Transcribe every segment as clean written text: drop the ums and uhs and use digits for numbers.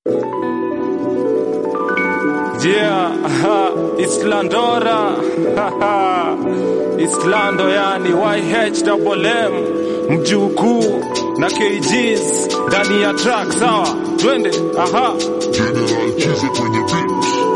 Yeah, it's Landora. It's Lando, yani YHWM, mjukuu na KGs ndani ya track, sawa? Twende, aha. General Chize kwenye beat.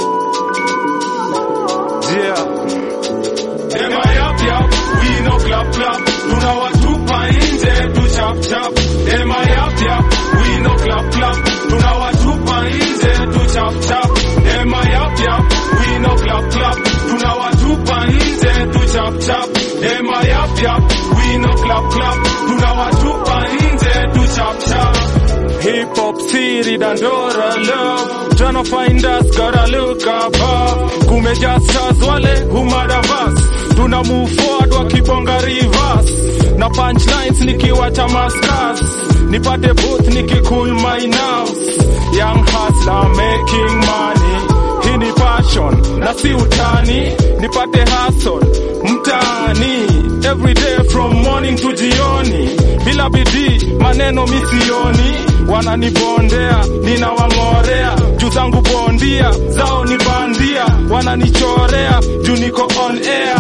Yeah. Ema yap, we no clap, tunawatupa nje tu chap chap. Ema yap, we no clap, tunawatupa nje tu chap chap. Ema yap, we no clap, tunawatupa nje tu chap chap. Ema yap, we no clap, tunawatupa nje tu chap chap. Hip hop city Dandora love, tryna find us, gotta look above. Kumeja stars wale humada verse, tuna move forward wakibonga reverse. Na punchlines nikiwacha maskas, nipate booth nikikool my nerves. Young hustler making money, hii ni passion na si utani. Nipate hustle mtaani, every day from morning to jioni. Bila bidii maneno misioni, wananibondea ninawangorea. Juu zangu bondia zao ni bandia, wananichorea juu niko on air.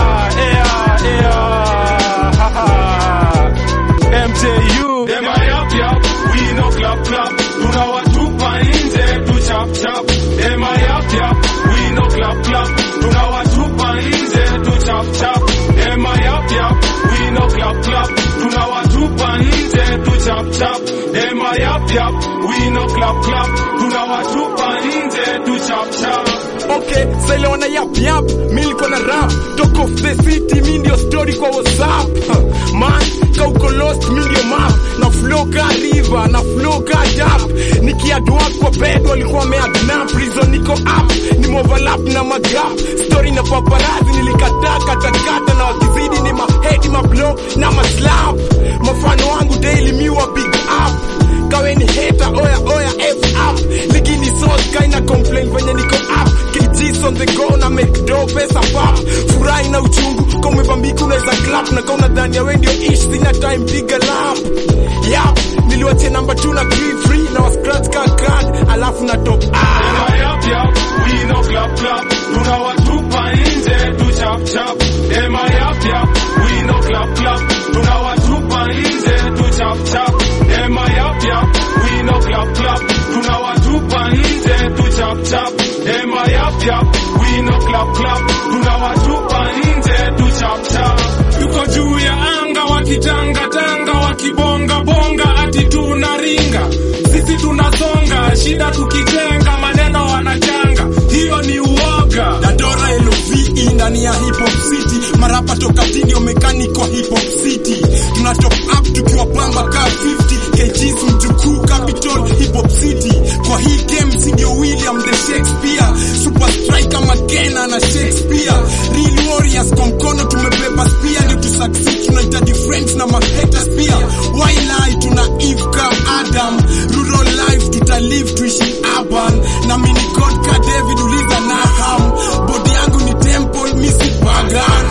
MJU Dema yap, we no clap, tunawatupa nje tu chap chap. Dema yap, we no clap, tunawatupa nje tu chap chap. Dema yap, we no clap, tunawatupa nje tu chap chap. Dema yap, we no clap, tunawatupa nje tu chap chap. Okay, sasa wana yap, mimi niko na rap. Talk of the city, mimi ndio story kwa WhatsApp. Man, kauko lost, mimi ndio map. Na flow ka river, na flow ka jump. Nikiadwa kwa bed walikuwa wameadna, prison niko up. Ni overlap na magap. Story na paparazzi nilikataa katakata, na wakizidi ni mahead, mablow na maslap. Mafano wangu daily miwa big up. Kawe ni hater, oya, F up. Ligini sauce, kaina complain venye niko up. KG's on the go, na make dough, pesa pop. Furahi na uchungu, kama umebambika unaweza clap. Na kama unadhani ya wewe ndio ish, sina time, piga lap. Yap, niliwache number 2 na free, na wa scratch card, alafu na top up. Yap, we no clap, tunawatupa nje tu chap chap. Ema yap, we no clap, tunawatupa nje tu chap chap. Ema yap, we no clap, tunawatupa nje tu chap chap. Ema yap, we no clap, tunawatupa nje tu chap chap. Tuko juu ya anga wakitanga wakibonga bonga ati tunaringa. Sisi tunasonga, shida tukitenga, maneno wanachanga. Hiyo ni uoga. Dandora LOVE ndani ya hip hop city. Marapa toka tini mechanical hip hop city. Tuna top up tukiwa pamba ka 50. KG's mjukuu capital hip hop city. Kwa hii game si ndio William the Shakespeare. Super striker Makena na Shakespeare. Real warriors kwa mkono tumebeba spear. Ndio tu succeed tunahitaji friends na ma-haters pia. Why lie tuna Eve ka Adam. Rural life tutalive tuishi urban. Na mini God ka David uliza Naham. Body yangu ni temple misi pagan.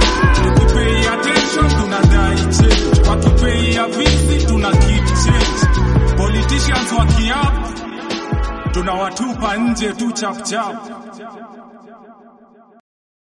Tukipay attention tunadai change, wakipay a visit tuna keep change. Politicians wakiap tunawatupa nje tu chap chap.